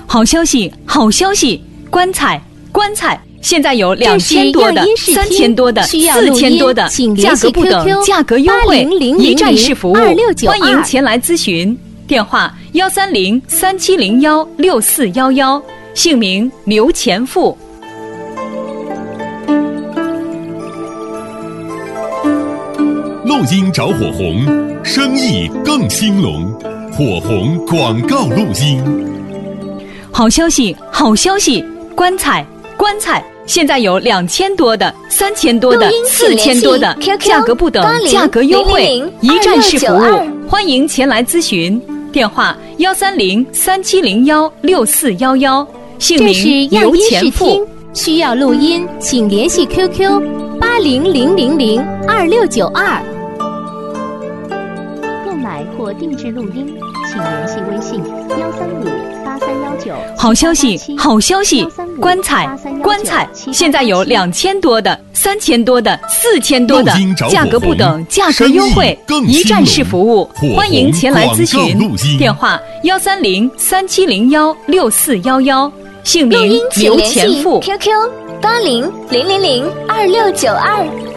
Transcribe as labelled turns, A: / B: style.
A: 好消息，好消息！棺材，棺材，现在有2000多的、3000多的、4000多的，价格不等，价格优惠，一站式服务，欢迎前来咨询。电话130-3701-6411，姓名刘前富。
B: 录音找火红，生意更兴隆。火红广告录音。
A: 好消息，好消息！棺材，棺材，现在有2000多的、3000多的、4000多的，价格不等，价格优惠，一站式服务，欢迎前来咨询。电话130-3701-6411，姓名刘前富。
C: 需要录音，请联系 QQ800002692。
D: 购买或定制录音，请联系微信1358319。
A: 好消息，好消息！棺材，棺材，现在有2000多的、3000多的、4000多的，价格不等，价格优惠，一站式服务，欢迎前来咨询。电话130-3701-6411，姓名刘前富。
E: QQ80002692。